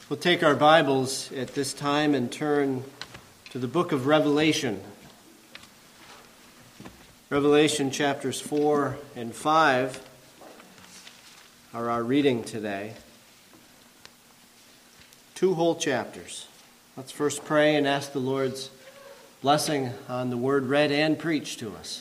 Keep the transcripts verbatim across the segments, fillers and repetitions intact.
We'll take our Bibles at this time and turn to the book of Revelation. Revelation chapters four and five are our reading today. Two whole chapters. Let's first pray and ask the Lord's blessing on the word read and preached to us.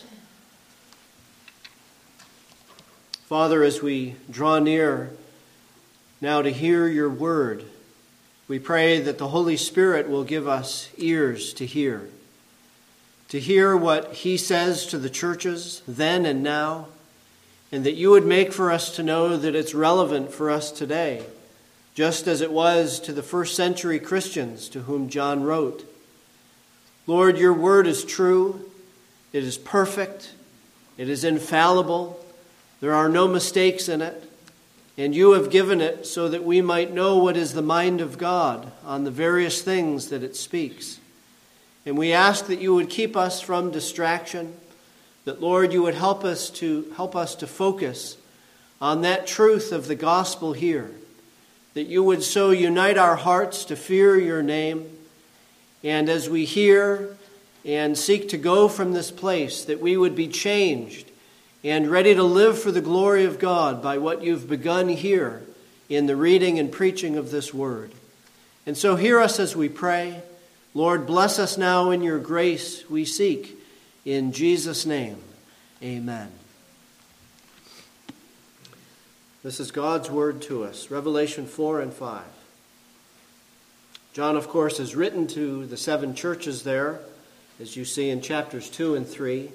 Father, as we draw near now to hear your word, we pray that the Holy Spirit will give us ears to hear, to hear what he says to the churches then and now, and that you would make for us to know that it's relevant for us today, just as it was to the first century Christians to whom John wrote. Lord, your word is true, it is perfect, it is infallible, there are no mistakes in it. And you have given it so that we might know what is the mind of God on the various things that it speaks. And we ask that you would keep us from distraction, that, Lord, you would help us to help us to focus on that truth of the gospel here, that you would so unite our hearts to fear your name, and as we hear and seek to go from this place, that we would be changed and ready to live for the glory of God by what you've begun here in the reading and preaching of this word. And so hear us as we pray. Lord, bless us now in your grace we seek. In Jesus' name, amen. This is God's word to us, Revelation four and five. John, of course, has written to the seven churches there, as you see in chapters two and three.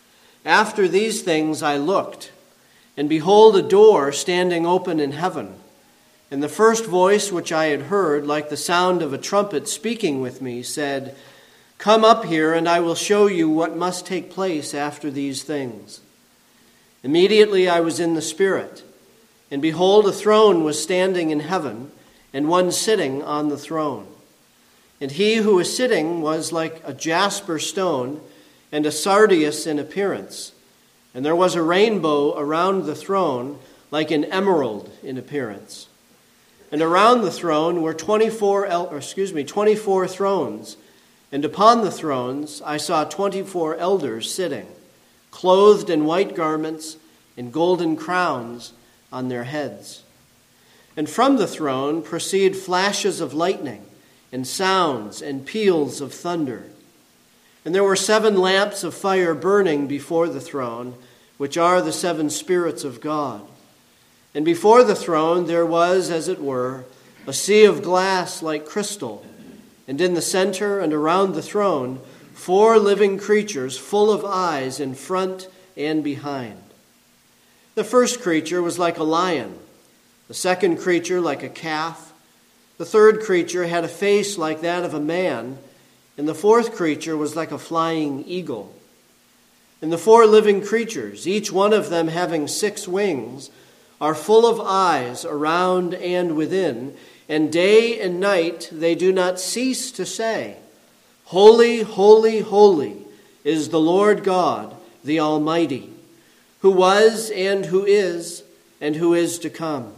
After these things I looked, and behold, a door standing open in heaven. And the first voice which I had heard, like the sound of a trumpet speaking with me, said, "Come up here, and I will show you what must take place after these things." Immediately I was in the Spirit, and behold, a throne was standing in heaven, and one sitting on the throne. And he who was sitting was like a jasper stone, and a sardius in appearance. And there was a rainbow around the throne, like an emerald in appearance. And around the throne were twenty-four, el- or excuse me, twenty-four thrones. And upon the thrones I saw twenty-four elders sitting, clothed in white garments and golden crowns on their heads. And from the throne proceed flashes of lightning, and sounds and peals of thunder. And there were seven lamps of fire burning before the throne, which are the seven spirits of God. And before the throne there was, as it were, a sea of glass like crystal. And in the center and around the throne, four living creatures full of eyes in front and behind. The first creature was like a lion, the second creature like a calf, the third creature had a face like that of a man, and the fourth creature was like a flying eagle. And the four living creatures, each one of them having six wings, are full of eyes around and within, and day and night they do not cease to say, "Holy, holy, holy is the Lord God, the Almighty, who was and who is and who is to come."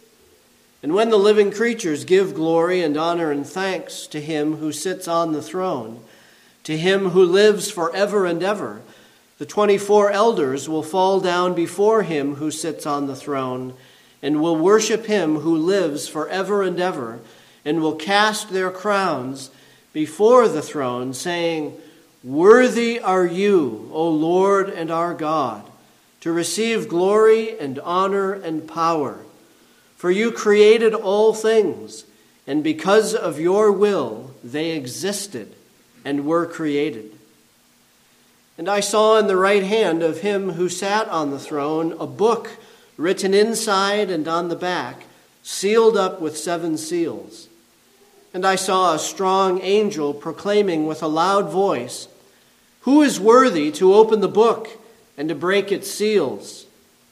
And when the living creatures give glory and honor and thanks to him who sits on the throne, to him who lives forever and ever, the twenty-four elders will fall down before him who sits on the throne and will worship him who lives forever and ever, and will cast their crowns before the throne, saying, "Worthy are you, O Lord and our God, to receive glory and honor and power. For you created all things, and because of your will they existed and were created." And I saw in the right hand of him who sat on the throne a book written inside and on the back, sealed up with seven seals. And I saw a strong angel proclaiming with a loud voice, "Who is worthy to open the book and to break its seals?"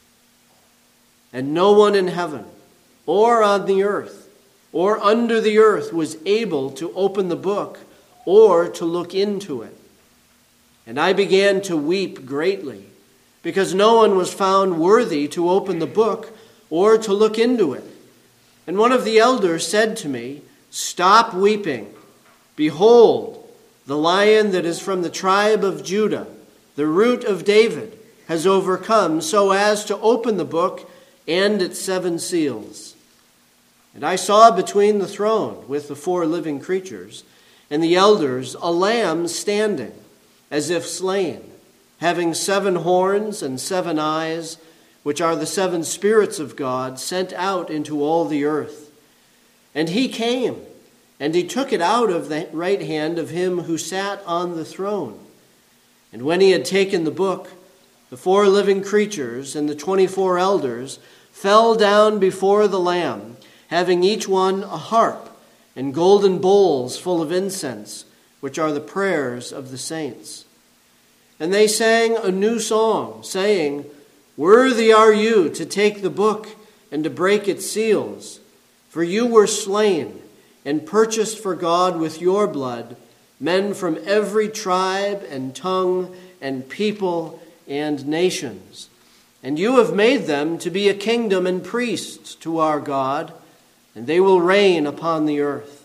And no one in heaven, or on the earth, or under the earth was able to open the book or to look into it. And I began to weep greatly, because no one was found worthy to open the book or to look into it. And one of the elders said to me, "Stop weeping. Behold, the Lion that is from the tribe of Judah, the Root of David, has overcome so as to open the book and its seven seals." And I saw between the throne with the four living creatures and the elders a lamb standing as if slain, having seven horns and seven eyes, which are the seven spirits of God sent out into all the earth. And he came, and he took it out of the right hand of him who sat on the throne. And when he had taken the book, the four living creatures and the twenty-four elders fell down before the Lamb, having each one a harp and golden bowls full of incense, which are the prayers of the saints. And they sang a new song, saying, "Worthy are you to take the book and to break its seals, for you were slain and purchased for God with your blood men from every tribe and tongue and people and nations. And you have made them to be a kingdom and priests to our God, and they will reign upon the earth."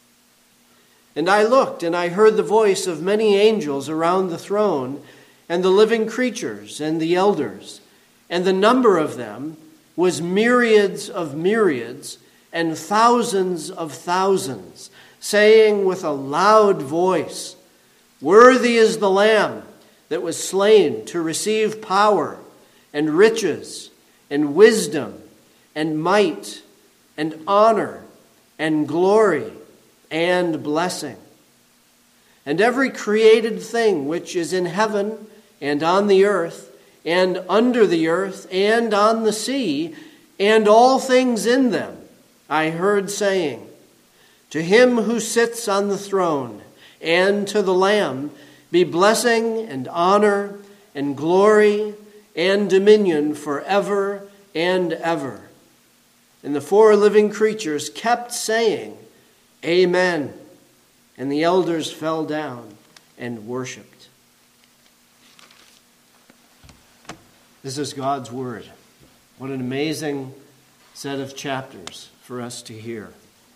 And I looked, and I heard the voice of many angels around the throne, and the living creatures and the elders, and the number of them was myriads of myriads and thousands of thousands, saying with a loud voice, "Worthy is the Lamb that was slain to receive power and riches and wisdom and might and honor and glory and blessing." And every created thing which is in heaven and on the earth and under the earth and on the sea and all things in them, I heard saying, "To him who sits on the throne and to the Lamb be blessing and honor and glory and dominion forever and ever." And the four living creatures kept saying, "Amen." And the elders fell down and worshipped. This is God's word. What an amazing set of chapters for us to hear.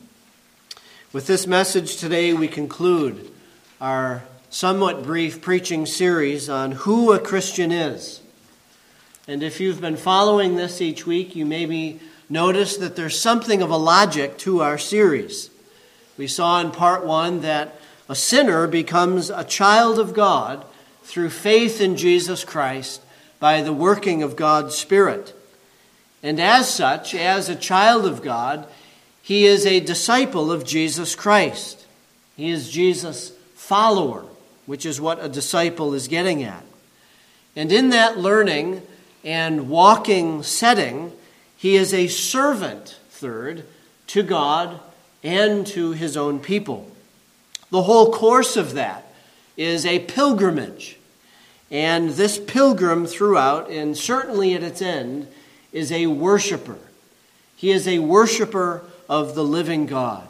With this message today, we conclude our somewhat brief preaching series on who a Christian is. And if you've been following this each week, you maybe notice that there's something of a logic to our series. We saw in part one that a sinner becomes a child of God through faith in Jesus Christ by the working of God's Spirit. And as such, as a child of God, he is a disciple of Jesus Christ. He is Jesus' follower, which is what a disciple is getting at. And in that learning and walking setting, he is a servant, third, to God and to his own people. The whole course of that is a pilgrimage. And this pilgrim throughout, and certainly at its end, is a worshiper. He is a worshiper of the living God.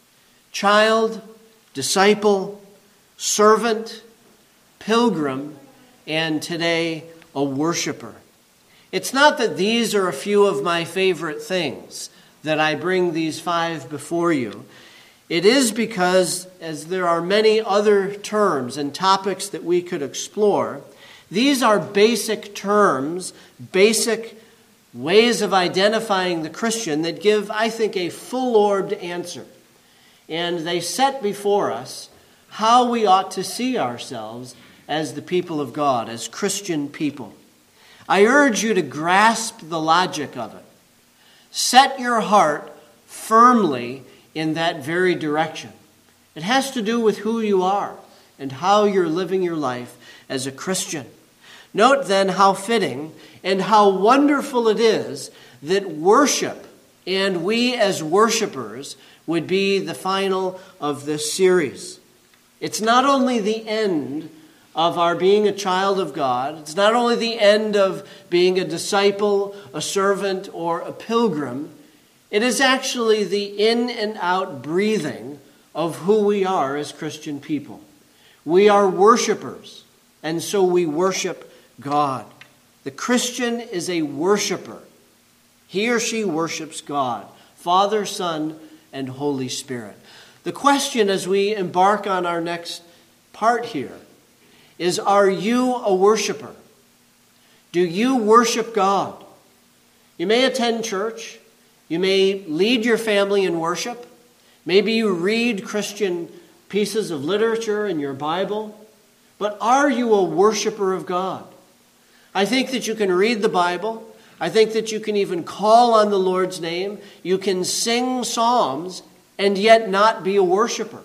Child, disciple, servant, pilgrim, and today a worshiper. It's not that these are a few of my favorite things that I bring these five before you. It is because, as there are many other terms and topics that we could explore, these are basic terms, basic ways of identifying the Christian that give, I think, a full-orbed answer. And they set before us how we ought to see ourselves as the people of God, as Christian people. I urge you to grasp the logic of it. Set your heart firmly in that very direction. It has to do with who you are and how you're living your life as a Christian. Note then how fitting and how wonderful it is that worship, and we as worshipers, would be the final of this series. It's not only the end of our being a child of God. It's not only the end of being a disciple, a servant, or a pilgrim. It is actually the in and out breathing of who we are as Christian people. We are worshipers, and so we worship God. The Christian is a worshiper. He or she worships God, Father, Son, and Holy Spirit. The question as we embark on our next part here is, are you a worshiper? Do you worship God? You may attend church. You may lead your family in worship. Maybe you read Christian pieces of literature in your Bible. But are you a worshiper of God? I think that you can read the Bible. I think that you can even call on the Lord's name. You can sing psalms and yet not be a worshiper.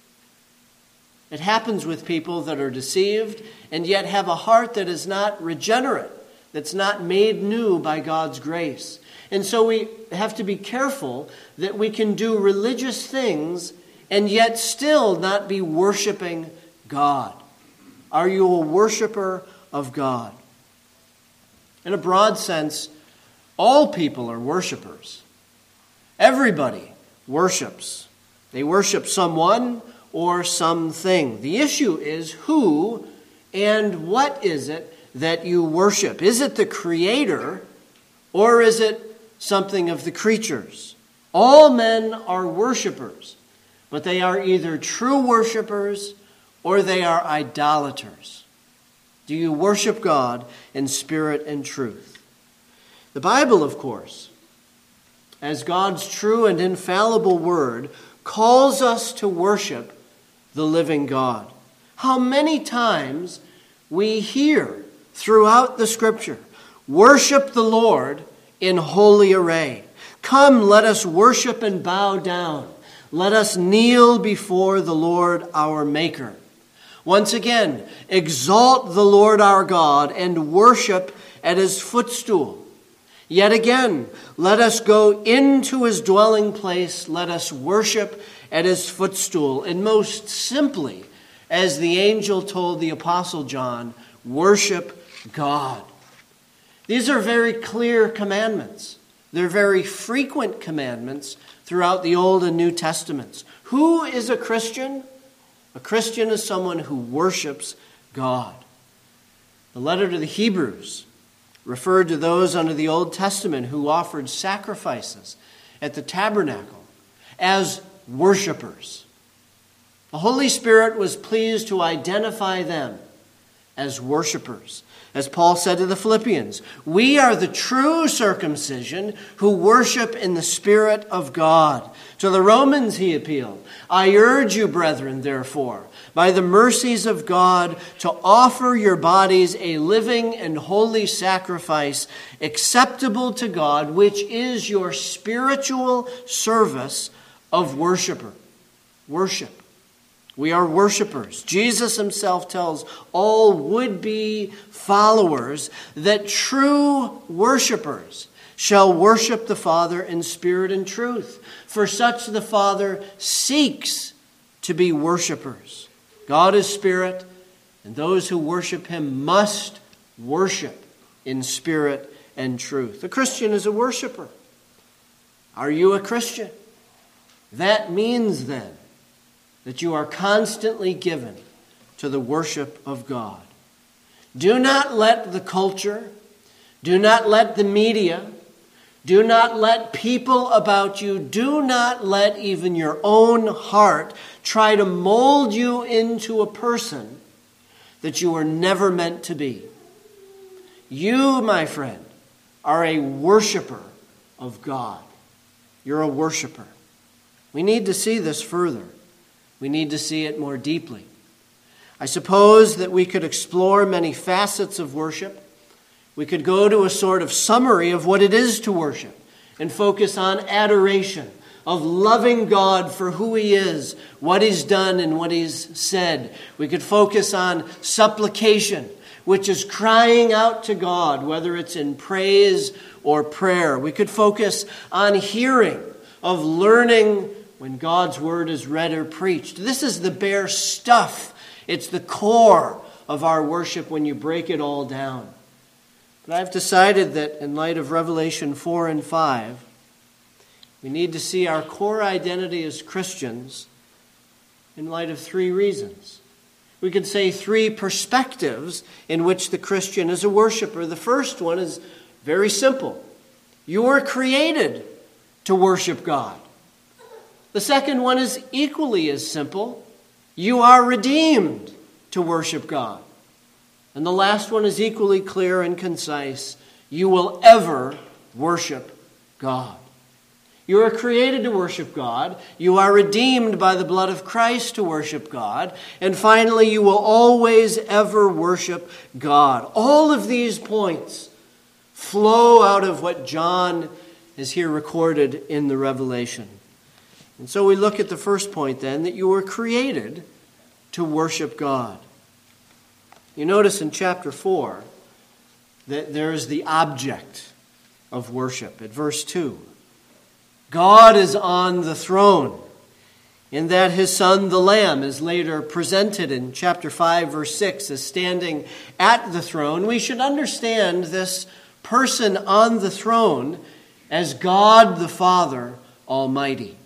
It happens with people that are deceived and yet have a heart that is not regenerate, that's not made new by God's grace. And so we have to be careful that we can do religious things and yet still not be worshiping God. Are you a worshiper of God? In a broad sense, all people are worshipers. Everybody worships. They worship someone or something. The issue is who and what is it that you worship? Is it the Creator or is it something of the creatures? All men are worshipers, but they are either true worshipers or they are idolaters. Do you worship God in spirit and truth? The Bible, of course, as God's true and infallible word, calls us to worship the living God. How many times we hear throughout the Scripture, worship the Lord in holy array. Come, let us worship and bow down. Let us kneel before the Lord our Maker. Once again, exalt the Lord our God and worship at his footstool. Yet again, let us go into his dwelling place. Let us worship at his footstool. And most simply, as the angel told the Apostle John, worship God. These are very clear commandments. They're very frequent commandments throughout the Old and New Testaments. Who is a Christian? A Christian is someone who worships God. The letter to the Hebrews referred to those under the Old Testament who offered sacrifices at the tabernacle as worshipers. The Holy Spirit was pleased to identify them as worshipers. As Paul said to the Philippians, we are the true circumcision who worship in the Spirit of God. To the Romans he appealed, I urge you, brethren, therefore, by the mercies of God, to offer your bodies a living and holy sacrifice acceptable to God, which is your spiritual service of worshiper. Worship. We are worshipers. Jesus himself tells all would-be followers that true worshipers shall worship the Father in spirit and truth. For such the Father seeks to be worshipers. God is spirit, and those who worship him must worship in spirit and truth. A Christian is a worshiper. Are you a Christian? That means then that you are constantly given to the worship of God. Do not let the culture, do not let the media, do not let people about you, do not let even your own heart try to mold you into a person that you were never meant to be. You, my friend, are a worshiper of God. You're a worshiper. We need to see this further. We need to see it more deeply. I suppose that we could explore many facets of worship. We could go to a sort of summary of what it is to worship and focus on adoration, of loving God for who he is, what he's done and what he's said. We could focus on supplication, which is crying out to God, whether it's in praise or prayer. We could focus on hearing, of learning when God's word is read or preached. This is the bare stuff. It's the core of our worship when you break it all down. But I've decided that in light of Revelation four and five, we need to see our core identity as Christians in light of three reasons. We could say three perspectives in which the Christian is a worshiper. The first one is very simple. You were created to worship God. The second one is equally as simple. You are redeemed to worship God. And the last one is equally clear and concise. You will ever worship God. You are created to worship God. You are redeemed by the blood of Christ to worship God. And finally, you will always ever worship God. All of these points flow out of what John is here recorded in the Revelation. And so we look at the first point then, that you were created to worship God. You notice in chapter four that there is the object of worship. At verse two, God is on the throne, in that his Son, the Lamb, is later presented in chapter five, verse six, as standing at the throne. We should understand this person on the throne as God the Father Almighty.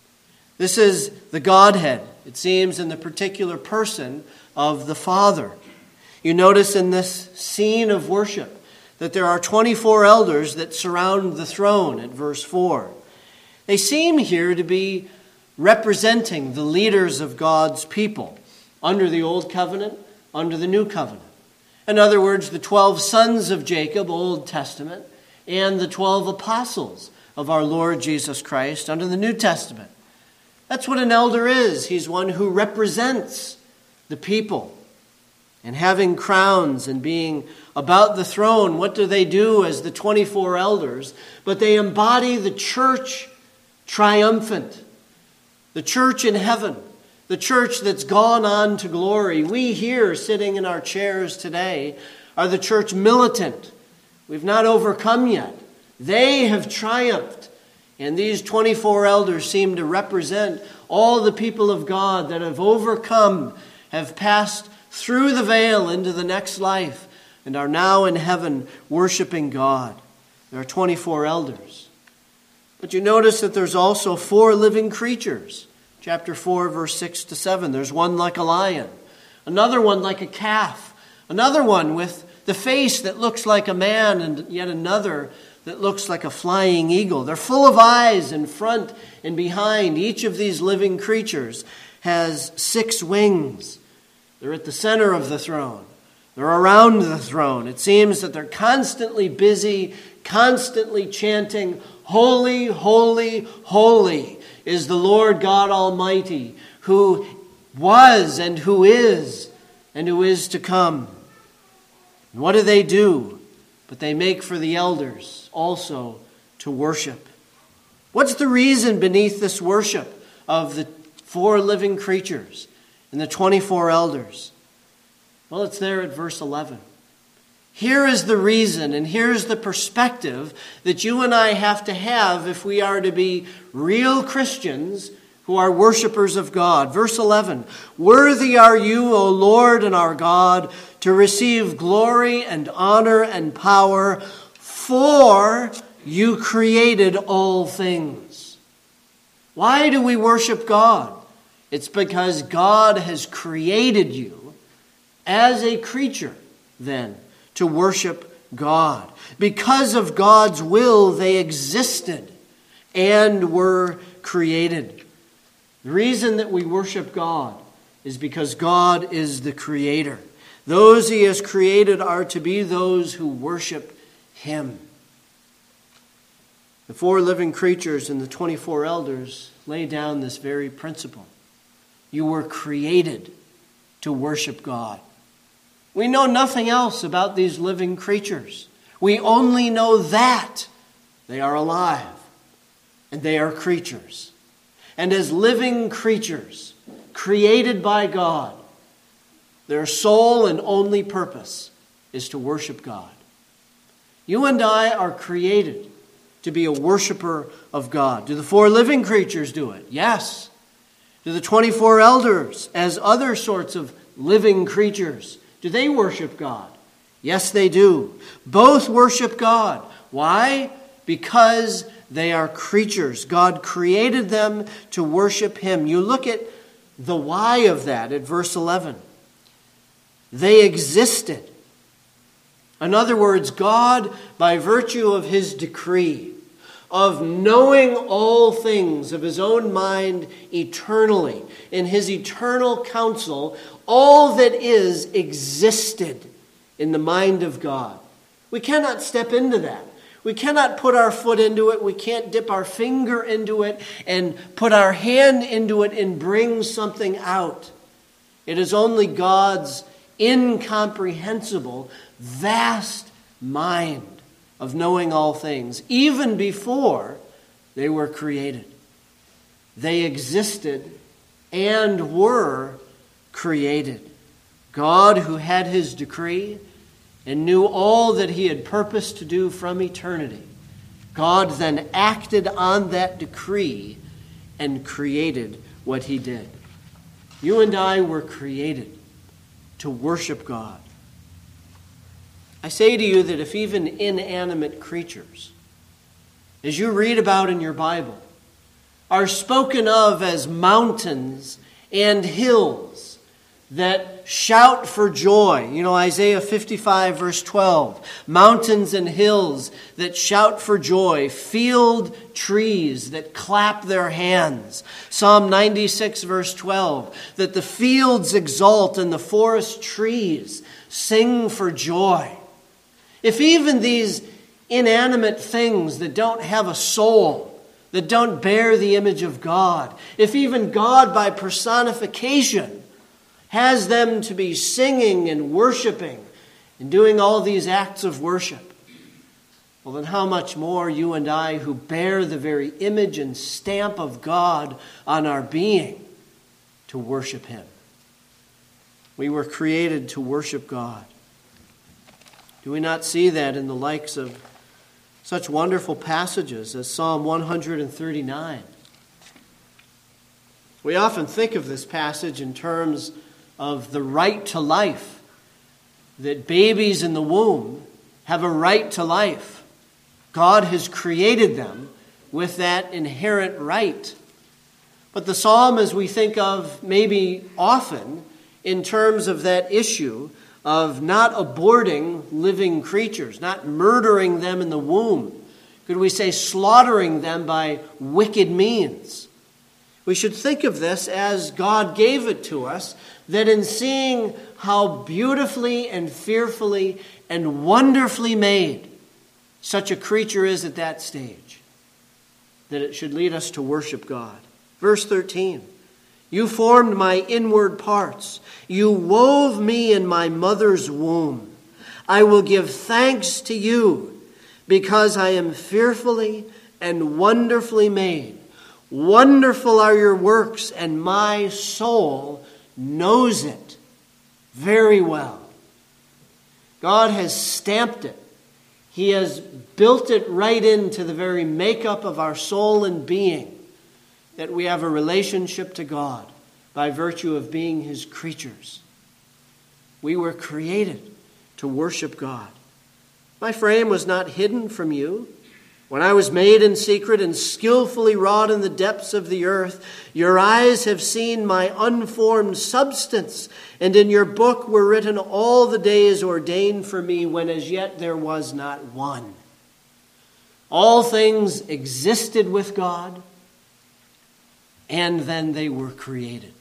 This is the Godhead, it seems, in the particular person of the Father. You notice in this scene of worship that there are twenty-four elders that surround the throne at verse four. They seem here to be representing the leaders of God's people under the Old Covenant, under the New Covenant. In other words, the twelve sons of Jacob, Old Testament, and the twelve apostles of our Lord Jesus Christ under the New Testament. That's what an elder is. He's one who represents the people. And having crowns and being about the throne, what do they do as the twenty-four elders? But they embody the church triumphant, the church in heaven, the church that's gone on to glory. We here, sitting in our chairs today, are the church militant. We've not overcome yet. They have triumphed. And these twenty-four elders seem to represent all the people of God that have overcome, have passed through the veil into the next life, and are now in heaven worshiping God. There are twenty-four elders. But you notice that there's also four living creatures. Chapter four, verse six to seven. There's one like a lion, another one like a calf, another one with the face that looks like a man, and yet another that looks like a flying eagle. They're full of eyes in front and behind. Each of these living creatures has six wings. They're at the center of the throne. They're around the throne. It seems that they're constantly busy, constantly chanting, "Holy, holy, holy is the Lord God Almighty, who was and who is and who is to come." And what do they do? But they make for the elders also to worship. What's the reason beneath this worship of the four living creatures and the twenty-four elders? Well, it's there at verse eleven. Here is the reason, and here's the perspective that you and I have to have if we are to be real Christians who are worshipers of God. Verse eleven, "Worthy are you, O Lord and our God, to receive glory and honor and power, for you created all things." Why do we worship God? It's because God has created you as a creature, then, to worship God. Because of God's will, they existed and were created. The reason that we worship God is because God is the creator. Those he has created are to be those who worship him. The four living creatures and the twenty-four elders lay down this very principle. You were created to worship God. We know nothing else about these living creatures. We only know that they are alive and they are creatures. And as living creatures, created by God, their sole and only purpose is to worship God. You and I are created to be a worshiper of God. Do the four living creatures do it? Yes. Do the twenty-four elders, as other sorts of living creatures, do they worship God? Yes, they do. Both worship God. Why? Because they are creatures. God created them to worship him. You look at the why of that at verse eleven. They existed. In other words, God, by virtue of his decree, of knowing all things of his own mind eternally. In his eternal counsel, all that is existed in the mind of God. We cannot step into that. We cannot put our foot into it. We can't dip our finger into it and put our hand into it and bring something out. It is only God's incomprehensible, vast mind of knowing all things, even before they were created. They existed and were created. God, who had his decree and knew all that he had purposed to do from eternity, God then acted on that decree and created what he did. You and I were created to worship God. I say to you that if even inanimate creatures, as you read about in your Bible, are spoken of as mountains and hills that shout for joy. You know, Isaiah fifty-five verse twelve. Mountains and hills that shout for joy. Field trees that clap their hands. Psalm ninety-six verse twelve. That the fields exult and the forest trees sing for joy. If even these inanimate things that don't have a soul, that don't bear the image of God, if even God by personification has them to be singing and worshiping and doing all these acts of worship, well, then how much more you and I, who bear the very image and stamp of God on our being, to worship him. We were created to worship God. Do we not see that in the likes of such wonderful passages as Psalm one thirty-nine? We often think of this passage in terms of the right to life, that babies in the womb have a right to life. God has created them with that inherent right. But the psalm, as we think of maybe often in terms of that issue of not aborting living creatures, not murdering them in the womb, could we say slaughtering them by wicked means? We should think of this as God gave it to us, that in seeing how beautifully and fearfully and wonderfully made such a creature is at that stage, that it should lead us to worship God. Verse thirteen, you formed my inward parts. You wove me in my mother's womb. I will give thanks to you because I am fearfully and wonderfully made. Wonderful are your works, and my soul knows it very well. God has stamped it. He has built it right into the very makeup of our soul and being, that we have a relationship to God by virtue of being his creatures. We were created to worship God. My frame was not hidden from you. When I was made in secret and skillfully wrought in the depths of the earth, your eyes have seen my unformed substance, and in your book were written all the days ordained for me, when as yet there was not one. All things existed with God, and then they were created.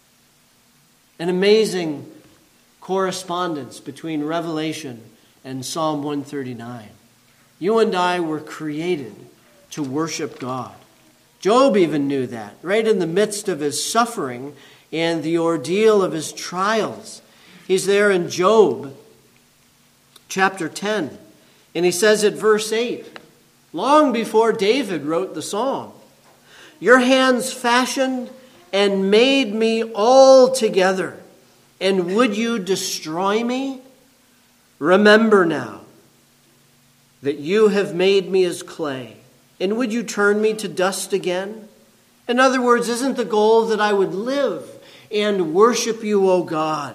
An amazing correspondence between Revelation and Psalm one thirty-nine. You and I were created to worship God. Job even knew that, right in the midst of his suffering and the ordeal of his trials. He's there in Job chapter ten, and he says at verse eight, long before David wrote the song, your hands fashioned and made me altogether, and would you destroy me? Remember now that you have made me as clay, and would you turn me to dust again? In other words, isn't the goal that I would live and worship you, O God?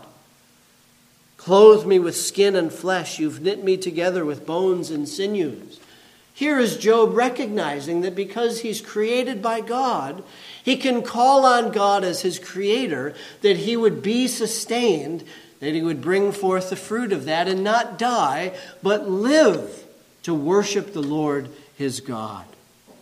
Clothe me with skin and flesh. You've knit me together with bones and sinews. Here is Job recognizing that because he's created by God, he can call on God as his creator, that he would be sustained, that he would bring forth the fruit of that and not die, but live to worship the Lord his God.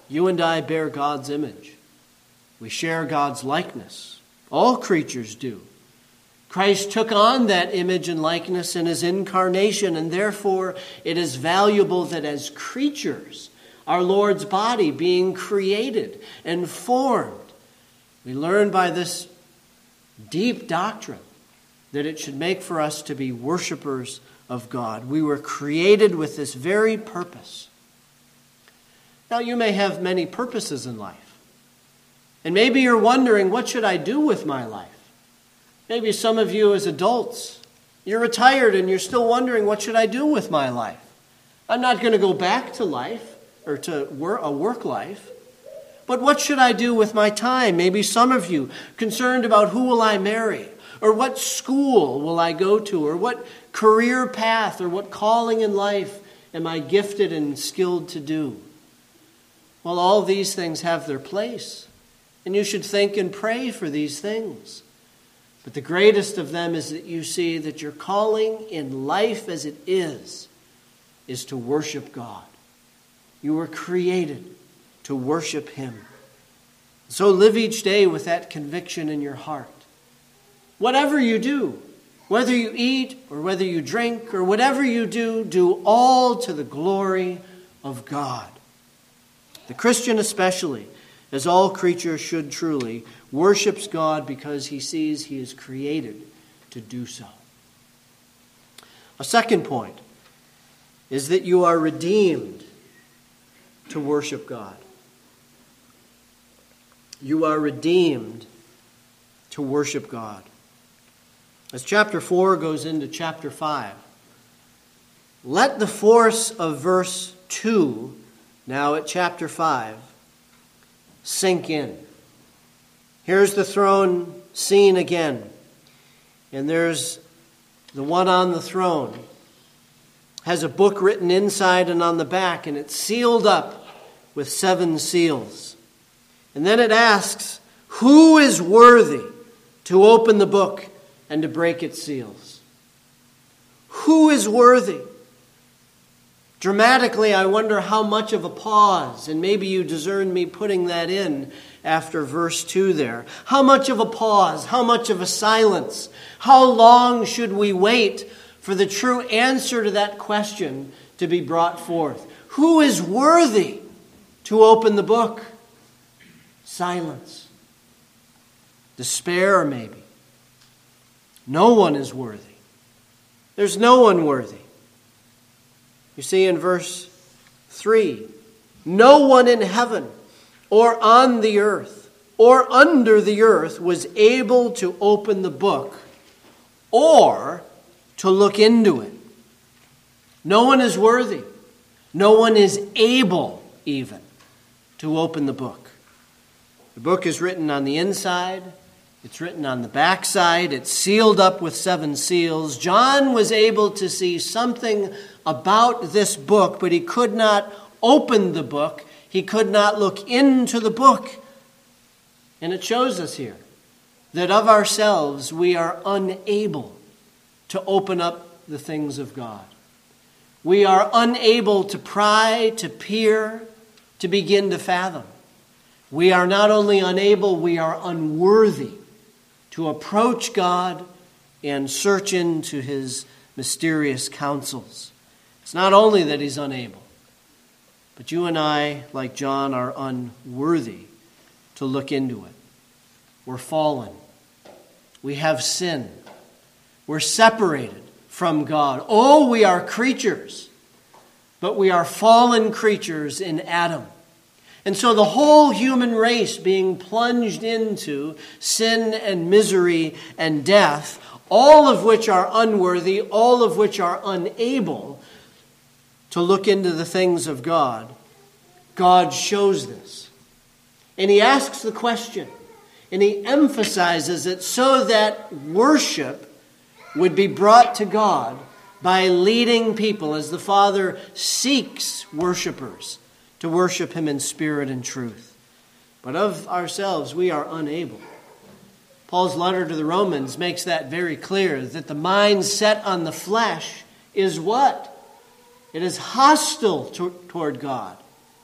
You and I bear God's image. We share God's likeness. All creatures do. Christ took on that image and likeness in his incarnation, and therefore it is valuable that as creatures, our Lord's body being created and formed, we learn by this deep doctrine that it should make for us to be worshipers of God. We were created with this very purpose. Now, you may have many purposes in life. And maybe you're wondering, what should I do with my life? Maybe some of you as adults, you're retired and you're still wondering, what should I do with my life? I'm not going to go back to life or to work, a work life. But what should I do with my time? Maybe some of you concerned about who will I marry? Or what school will I go to? Or what career path or what calling in life am I gifted and skilled to do? Well, all these things have their place. And you should think and pray for these things. But the greatest of them is that you see that your calling in life as it is, is to worship God. You were created to worship Him. So live each day with that conviction in your heart. Whatever you do, whether you eat or whether you drink or whatever you do, do all to the glory of God. The Christian especially, as all creatures should truly, worships God because he sees he is created to do so. A second point is that you are redeemed to worship God. You are redeemed to worship God. As chapter four goes into chapter five, let the force of verse two, now at chapter five, sink in. Here's the throne scene again. And there's the one on the throne. Has a book written inside and on the back, and it's sealed up with seven seals. And then it asks, who is worthy to open the book and to break its seals? Who is worthy? Dramatically, I wonder how much of a pause, and maybe you discern me putting that in after verse two there. How much of a pause? How much of a silence? How long should we wait for the true answer to that question to be brought forth? Who is worthy to open the book? Silence. Despair, maybe. No one is worthy. There's no one worthy. You see in verse three, no one in heaven or on the earth or under the earth was able to open the book or to look into it. No one is worthy. No one is able even to open the book. The book is written on the inside. It's written on the backside. It's sealed up with seven seals. John was able to see something about this book, but he could not open the book. He could not look into the book. And it shows us here that of ourselves we are unable to open up the things of God. We are unable to pry, to peer, to begin to fathom. We are not only unable, we are unworthy to approach God and search into His mysterious counsels. It's not only that He's unable, but you and I, like John, are unworthy to look into it. We're fallen. We have sin. We're separated from God. Oh, we are creatures, but we are fallen creatures in Adam. And so the whole human race being plunged into sin and misery and death, all of which are unworthy, all of which are unable to look into the things of God, God shows this. And He asks the question, and He emphasizes it so that worship would be brought to God by leading people as the Father seeks worshipers to worship Him in spirit and truth. But of ourselves, we are unable. Paul's letter to the Romans makes that very clear, that the mind set on the flesh is what? It is hostile to, toward God.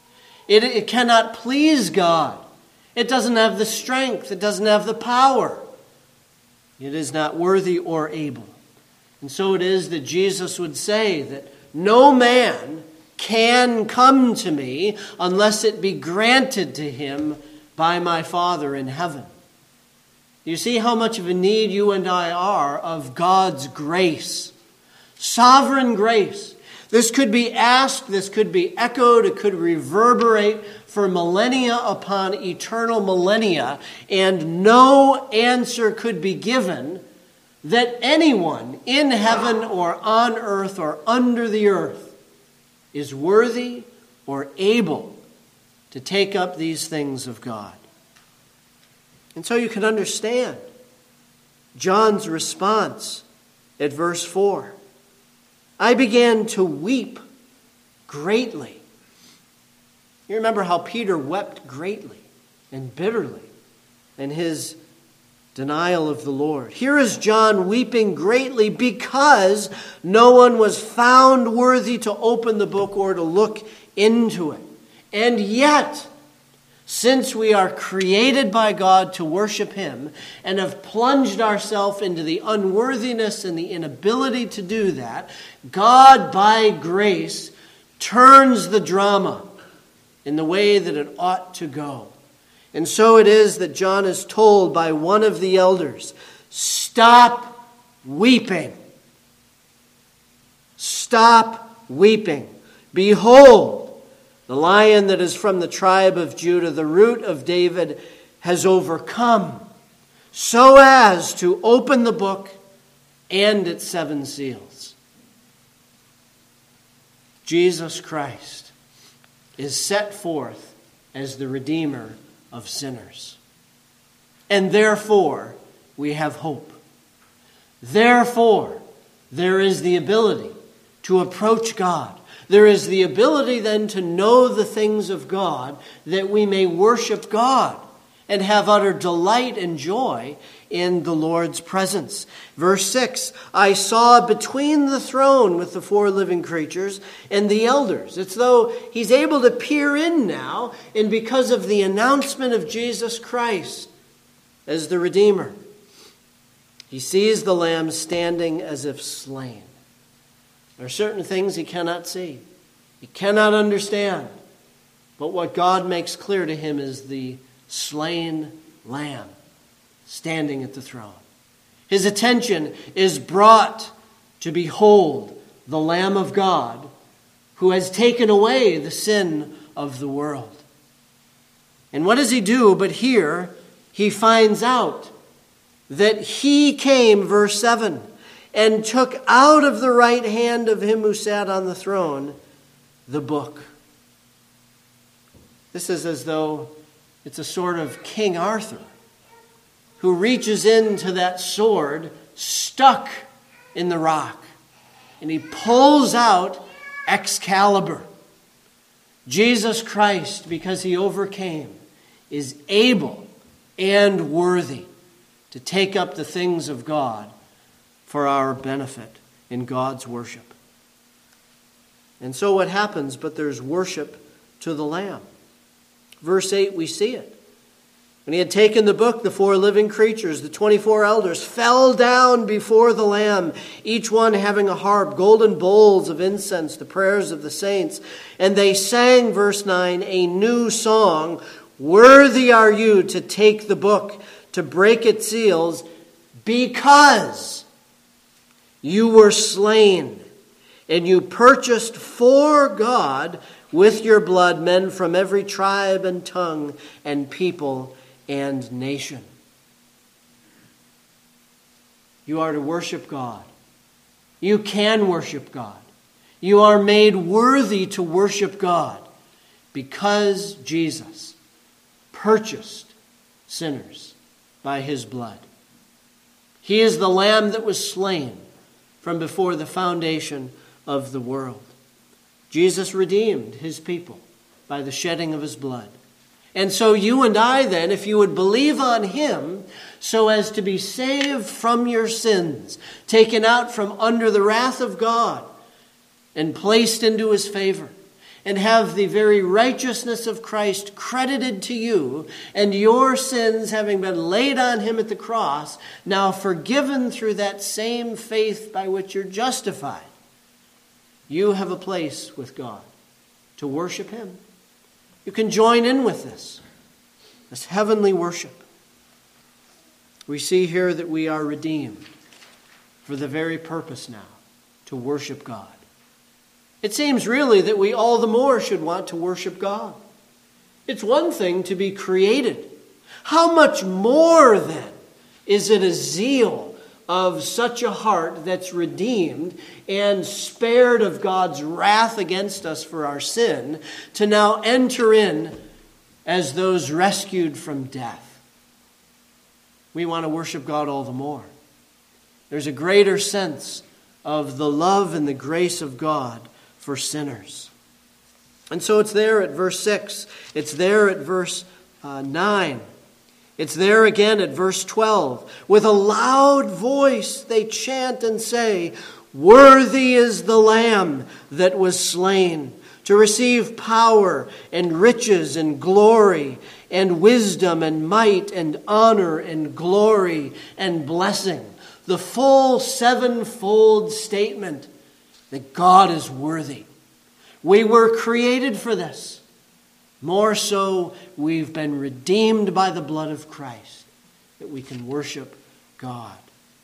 It, it cannot please God. It doesn't have the strength. It doesn't have the power. It is not worthy or able. And so it is that Jesus would say that no man can come to me unless it be granted to him by my Father in heaven. You see how much of a need you and I are of God's grace. Sovereign grace. This could be asked, this could be echoed, it could reverberate for millennia upon eternal millennia, and no answer could be given that anyone in heaven or on earth or under the earth is worthy or able to take up these things of God. And so you can understand John's response at verse four. I began to weep greatly. You remember how Peter wept greatly and bitterly in his denial of the Lord. Here is John weeping greatly because no one was found worthy to open the book or to look into it. And yet, since we are created by God to worship him and have plunged ourselves into the unworthiness and the inability to do that, God, by grace, turns the drama in the way that it ought to go. And so it is that John is told by one of the elders, stop weeping. Stop weeping. Behold, the Lion that is from the tribe of Judah, the Root of David, has overcome, so as to open the book and its seven seals. Jesus Christ is set forth as the Redeemer of sinners. And therefore, we have hope. Therefore, there is the ability to approach God. There is the ability then to know the things of God that we may worship God and have utter delight and joy in the Lord's presence. Verse six, I saw between the throne with the four living creatures and the elders. It's though he's able to peer in now, and because of the announcement of Jesus Christ as the Redeemer, he sees the Lamb standing as if slain. There are certain things he cannot see. He cannot understand. But what God makes clear to him is the slain Lamb standing at the throne. His attention is brought to behold the Lamb of God who has taken away the sin of the world. And what does he do? But here he finds out that he came, verse seven, and took out of the right hand of him who sat on the throne the book. This is as though it's a sort of King Arthur who reaches into that sword stuck in the rock, and he pulls out Excalibur. Jesus Christ, because he overcame, is able and worthy to take up the things of God for our benefit in God's worship. And so what happens? But there's worship to the Lamb. Verse eight, we see it. When he had taken the book, the four living creatures, the twenty-four elders, fell down before the Lamb, each one having a harp, golden bowls of incense, the prayers of the saints. And they sang, verse nine, a new song, worthy are you to take the book, to break its seals, because you were slain, and you purchased for God with your blood men from every tribe and tongue and people and nation. You are to worship God. You can worship God. You are made worthy to worship God because Jesus purchased sinners by his blood. He is the Lamb that was slain from before the foundation of the world. Jesus redeemed his people by the shedding of his blood. And so you and I then, if you would believe on him so as to be saved from your sins, taken out from under the wrath of God and placed into his favor, and have the very righteousness of Christ credited to you, and your sins having been laid on him at the cross, now forgiven through that same faith by which you're justified, you have a place with God to worship him. You can join in with this, this heavenly worship. We see here that we are redeemed for the very purpose now, to worship God. It seems really that we all the more should want to worship God. It's one thing to be created. How much more then is it a zeal of such a heart that's redeemed and spared of God's wrath against us for our sin to now enter in as those rescued from death? We want to worship God all the more. There's a greater sense of the love and the grace of God for sinners. And so it's there at verse six. It's there at verse uh, nine. It's there again at verse twelve. With a loud voice they chant and say, "Worthy is the Lamb that was slain to receive power and riches and glory and wisdom and might and honor and glory and blessing." The full sevenfold statement that God is worthy. We were created for this. More so, we've been redeemed by the blood of Christ, that we can worship God.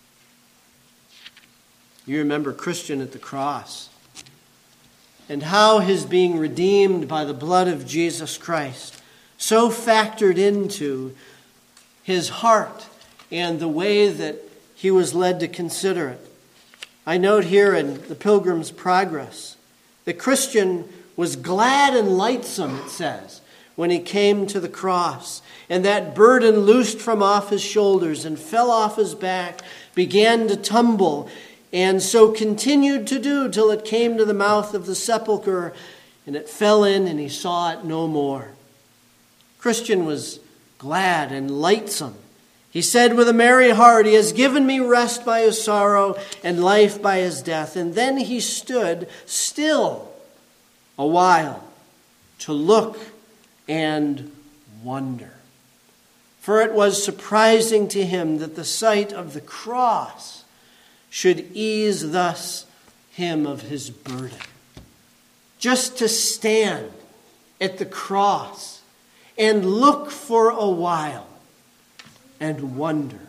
You remember Christian at the cross, and how his being redeemed by the blood of Jesus Christ so factored into his heart and the way that he was led to consider it. I note here in the Pilgrim's Progress that Christian was glad and lightsome, it says, when he came to the cross. And that burden loosed from off his shoulders and fell off his back, began to tumble, and so continued to do till it came to the mouth of the sepulchre, and it fell in and he saw it no more. Christian was glad and lightsome. He said with a merry heart, "He has given me rest by his sorrow and life by his death." And then he stood still a while to look and wonder. For it was surprising to him that the sight of the cross should ease thus him of his burden. Just to stand at the cross and look for a while and wonder.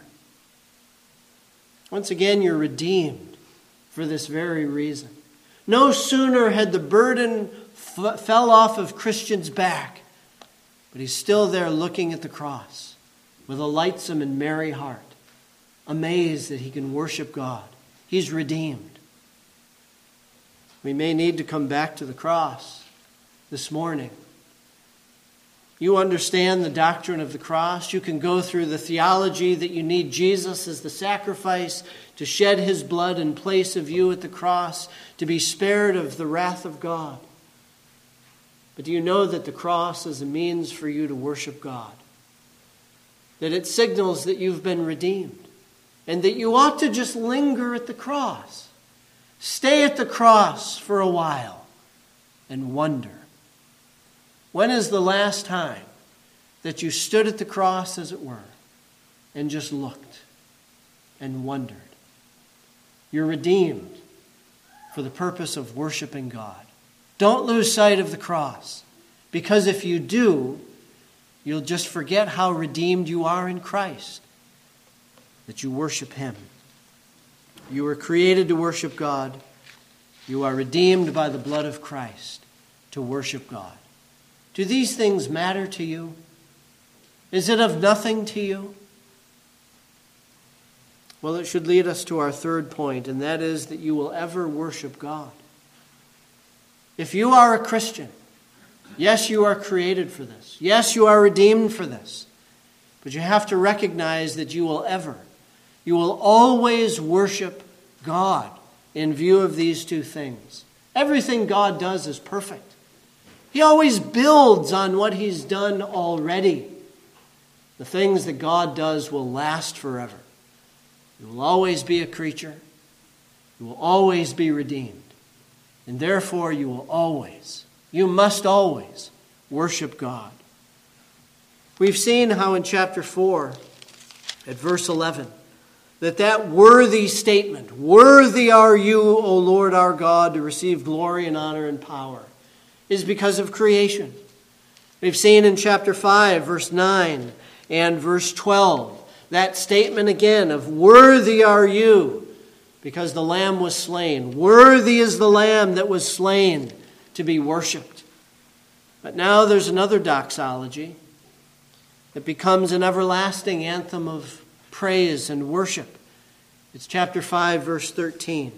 Once again, you're redeemed for this very reason. No sooner had the burden f- fell off of Christian's back, but he's still there looking at the cross with a lightsome and merry heart, amazed that he can worship God. He's redeemed. We may need to come back to the cross this morning. You understand the doctrine of the cross. You can go through the theology that you need Jesus as the sacrifice to shed his blood in place of you at the cross, to be spared of the wrath of God. But do you know that the cross is a means for you to worship God? That it signals that you've been redeemed, and that you ought to just linger at the cross. Stay at the cross for a while and wonder. When is the last time that you stood at the cross, as it were, and just looked and wondered? You're redeemed for the purpose of worshiping God. Don't lose sight of the cross, because if you do, you'll just forget how redeemed you are in Christ, that you worship him. You were created to worship God. You are redeemed by the blood of Christ to worship God. Do these things matter to you? Is it of nothing to you? Well, it should lead us to our third point, and that is that you will ever worship God. If you are a Christian, yes, you are created for this. Yes, you are redeemed for this. But you have to recognize that you will ever, you will always worship God in view of these two things. Everything God does is perfect. He always builds on what he's done already. The things that God does will last forever. You will always be a creature. You will always be redeemed. And therefore you will always You must always worship God. We've seen how in chapter four, at verse eleven, that that worthy statement, worthy are you, O Lord our God, to receive glory and honor and power, is because of creation. We've seen in chapter five, verse nine and verse twelve, that statement again of worthy are you, because the Lamb was slain. Worthy is the Lamb that was slain to be worshipped. But now there's another doxology that becomes an everlasting anthem of praise and worship. It's chapter five, verse thirteen.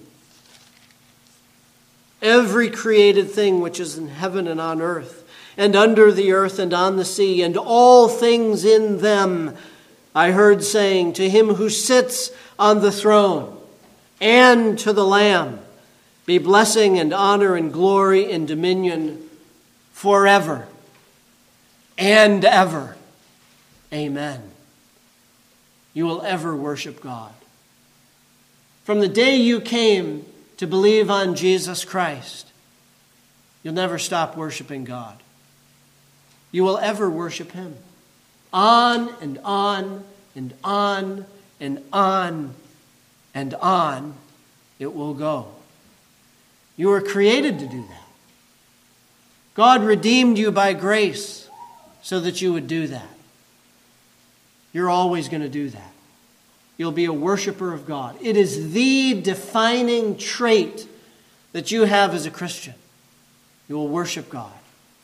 Every created thing which is in heaven and on earth, and under the earth and on the sea, and all things in them, I heard saying, to him who sits on the throne and to the Lamb, be blessing and honor and glory and dominion forever and ever. Amen. You will ever worship God. From the day you came to believe on Jesus Christ, you'll never stop worshiping God. You will ever worship him. On and on and on and on and on it will go. You were created to do that. God redeemed you by grace so that you would do that. You're always going to do that. You'll be a worshiper of God. It is the defining trait that you have as a Christian. You will worship God.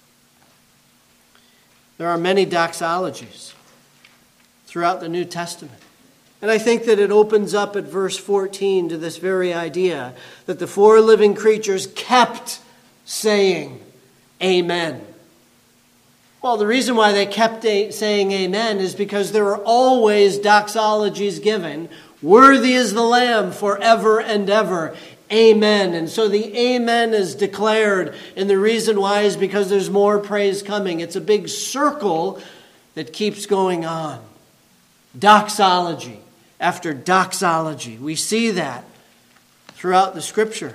There are many doxologies throughout the New Testament. And I think that it opens up at verse fourteen to this very idea that the four living creatures kept saying, Amen. Well, the reason why they kept saying amen is because there are always doxologies given. Worthy is the Lamb forever and ever. Amen. And so the amen is declared. And the reason why is because there's more praise coming. It's a big circle that keeps going on. Doxology after doxology. We see that throughout the Scripture.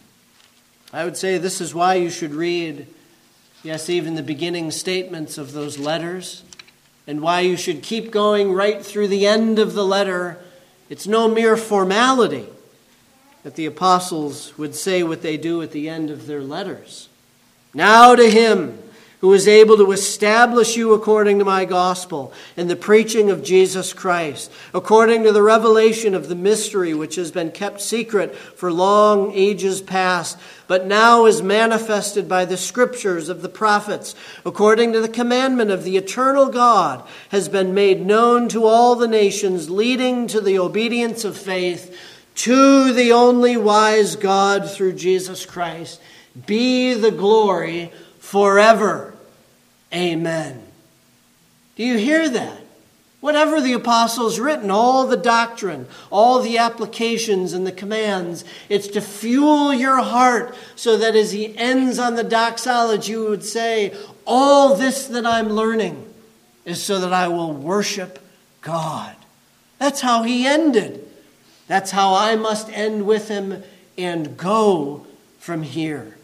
I would say this is why you should read, yes, even the beginning statements of those letters, and why you should keep going right through the end of the letter. It's no mere formality that the apostles would say what they do at the end of their letters. Now to him who is able to establish you according to my gospel and the preaching of Jesus Christ, according to the revelation of the mystery which has been kept secret for long ages past, but now is manifested by the scriptures of the prophets, according to the commandment of the eternal God, has been made known to all the nations, leading to the obedience of faith, to the only wise God through Jesus Christ, be the glory forever. Amen. Do you hear that? Whatever the apostles written, all the doctrine, all the applications and the commands, it's to fuel your heart so that as he ends on the doxology, you would say, all this that I'm learning is so that I will worship God. That's how he ended. That's how I must end with him and go from here.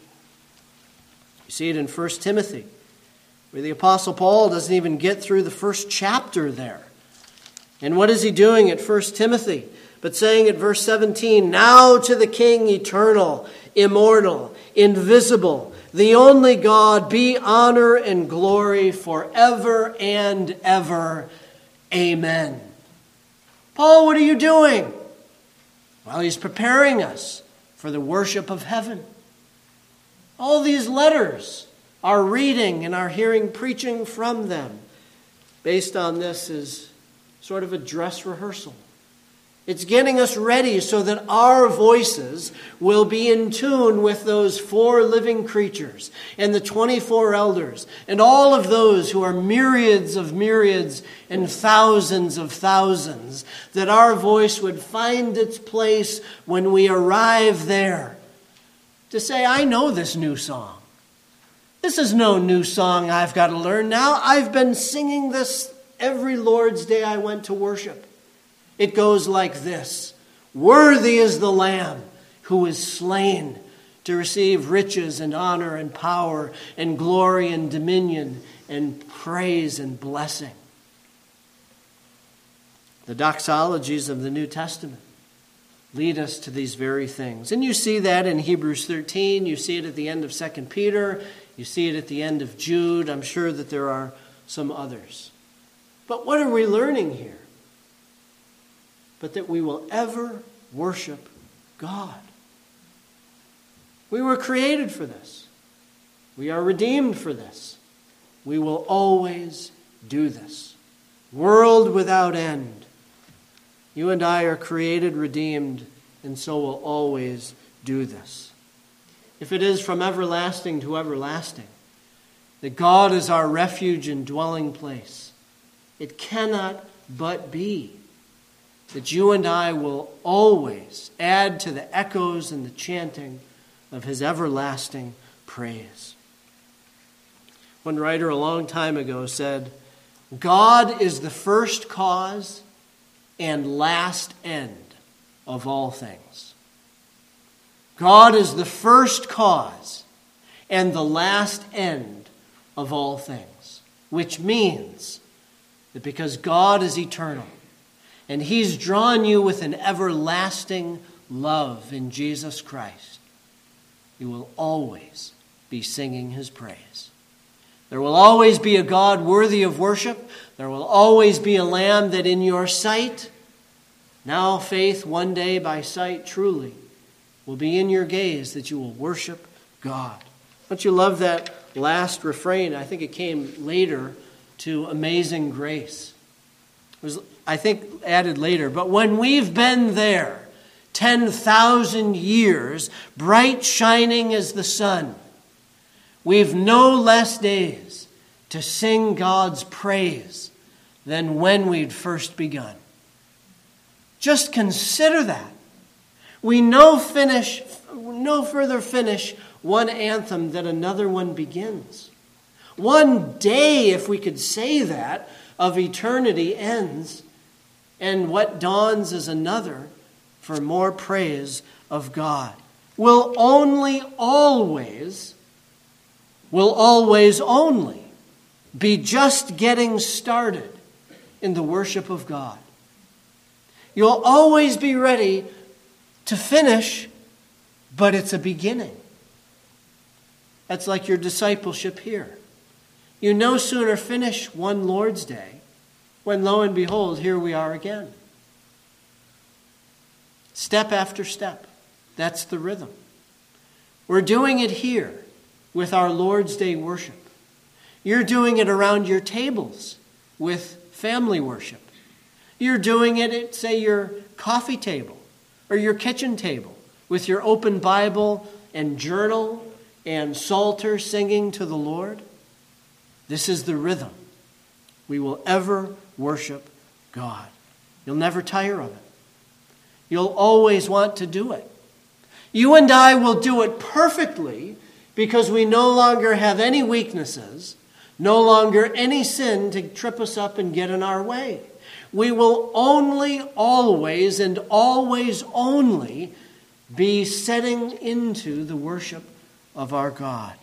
You see it in First Timothy, where the Apostle Paul doesn't even get through the first chapter there. And what is he doing at First Timothy? But saying at verse seventeen, now to the King eternal, immortal, invisible, the only God, be honor and glory forever and ever. Amen. Paul, what are you doing? Well, he's preparing us for the worship of heaven. All these letters, our reading and our hearing preaching from them, based on this is sort of a dress rehearsal. It's getting us ready so that our voices will be in tune with those four living creatures and the twenty-four elders and all of those who are myriads of myriads and thousands of thousands, that our voice would find its place when we arrive there to say, I know this new song. This is no new song I've got to learn now. I've been singing this every Lord's Day I went to worship. It goes like this. Worthy is the Lamb who is slain to receive riches and honor and power and glory and dominion and praise and blessing. The doxologies of the New Testament lead us to these very things. And you see that in Hebrews thirteen. You see it at the end of Second Peter. You see it at the end of Jude. I'm sure that there are some others. But what are we learning here? But that we will ever worship God. We were created for this. We are redeemed for this. We will always do this. World without end. You and I are created, redeemed, and so will always do this. If it is from everlasting to everlasting, that God is our refuge and dwelling place, it cannot but be that you and I will always add to the echoes and the chanting of his everlasting praise. One writer a long time ago said, God is the first cause and last end of all things. God is the first cause and the last end of all things, which means that because God is eternal and he's drawn you with an everlasting love in Jesus Christ, you will always be singing his praise. There will always be a God worthy of worship. There will always be a Lamb that in your sight, now faith, one day by sight truly, will be in your gaze that you will worship God. Don't you love that last refrain? I think it came later to Amazing Grace. It was, I think, added later. But when we've been there, ten thousand years, bright shining as the sun, we've no less days to sing God's praise than when we'd first begun. Just consider that. We no finish, no further finish one anthem that another one begins. One day, if we could say that, of eternity ends, and what dawns is another for more praise of God. Will only always, will always only be just getting started in the worship of God. You'll always be ready to finish, but it's a beginning. That's like your discipleship here. You no sooner finish one Lord's Day when, lo and behold, here we are again. Step after step. That's the rhythm. We're doing it here with our Lord's Day worship. You're doing it around your tables with family worship. You're doing it at, say, your coffee table or your kitchen table with your open Bible and journal and psalter singing to the Lord. This is the rhythm. We will ever worship God. You'll never tire of it. You'll always want to do it. You and I will do it perfectly because we no longer have any weaknesses, no longer any sin to trip us up and get in our way. We will only, always, and always only be setting into the worship of our God.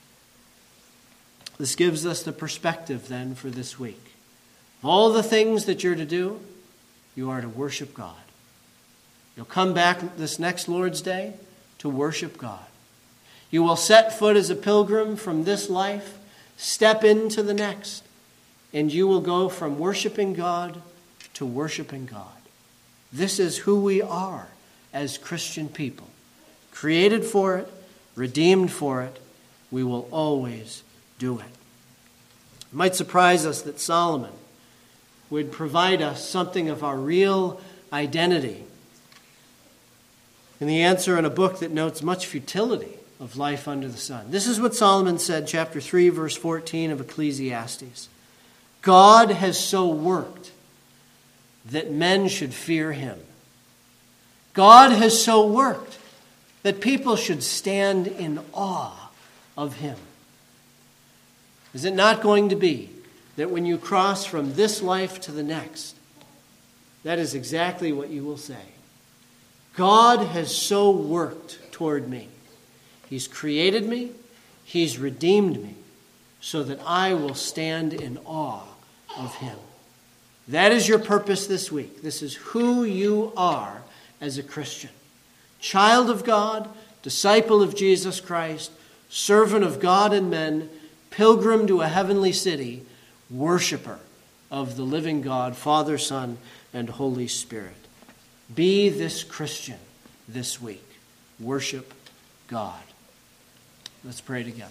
This gives us the perspective then for this week. Of all the things that you're to do, you are to worship God. You'll come back this next Lord's Day to worship God. You will set foot as a pilgrim from this life, step into the next, and you will go from worshiping God to worshiping God. This is who we are as Christian people. Created for it, redeemed for it, we will always do it. It might surprise us that Solomon would provide us something of our real identity. And the answer in a book that notes much futility of life under the sun. This is what Solomon said, chapter three, verse fourteen of Ecclesiastes. God has so worked that men should fear him. God has so worked that people should stand in awe of him. Is it not going to be that when you cross from this life to the next, that is exactly what you will say? God has so worked toward me. He's created me. He's redeemed me so that I will stand in awe of him. That is your purpose this week. This is who you are as a Christian. Child of God, disciple of Jesus Christ, servant of God and men, pilgrim to a heavenly city, worshiper of the living God, Father, Son, and Holy Spirit. Be this Christian this week. Worship God. Let's pray together.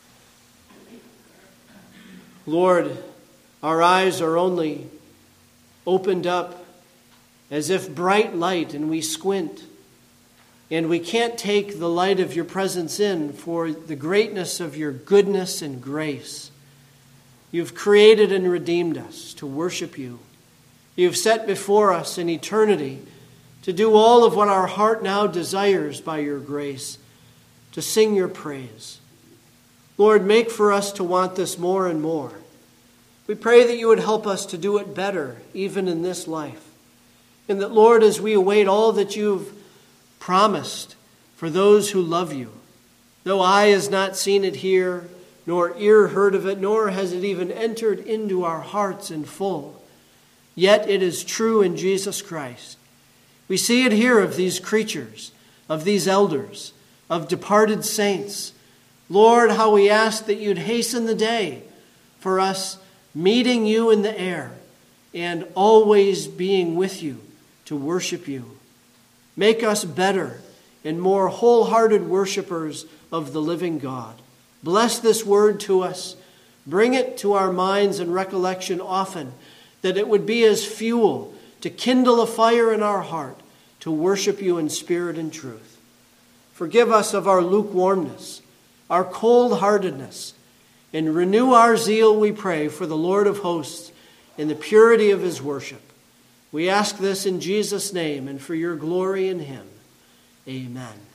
Lord, our eyes are only opened up as if bright light, and we squint. And we can't take the light of your presence in for the greatness of your goodness and grace. You've created and redeemed us to worship you. You've set before us an eternity to do all of what our heart now desires by your grace, to sing your praise. Lord, make for us to want this more and more. We pray that you would help us to do it better, even in this life. And that, Lord, as we await all that you've promised for those who love you, though eye has not seen it here, nor ear heard of it, nor has it even entered into our hearts in full, yet it is true in Jesus Christ. We see it here of these creatures, of these elders, of departed saints. Lord, how we ask that you'd hasten the day for us meeting you in the air and always being with you to worship you. Make us better and more wholehearted worshipers of the living God. Bless this word to us. Bring it to our minds and recollection often, that it would be as fuel to kindle a fire in our heart to worship you in spirit and truth. Forgive us of our lukewarmness, our cold-heartedness, and renew our zeal, we pray, for the Lord of hosts in the purity of his worship. We ask this in Jesus' name and for your glory in him. Amen.